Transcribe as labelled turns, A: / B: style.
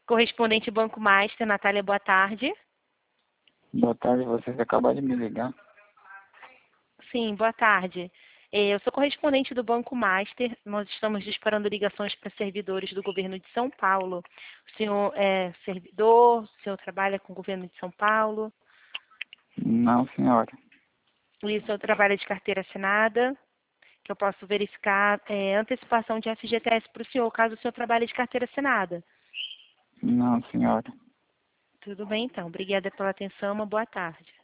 A: Correspondente Banco Master, Natália, boa tarde.
B: Boa tarde, vocês acabaram de me ligar.
A: Sim, boa tarde. Eu sou correspondente do Banco Master. Nós estamos disparando ligações para servidores do governo de São Paulo. O senhor é servidor? O senhor trabalha com o governo de São Paulo?
B: Não, senhora.
A: E o senhor trabalha de carteira assinada? Que eu posso verificar antecipação de FGTS para o senhor, caso o senhor trabalhe de carteira assinada.
B: Não, senhora.
A: Tudo bem, então. Obrigada pela atenção. Uma boa tarde.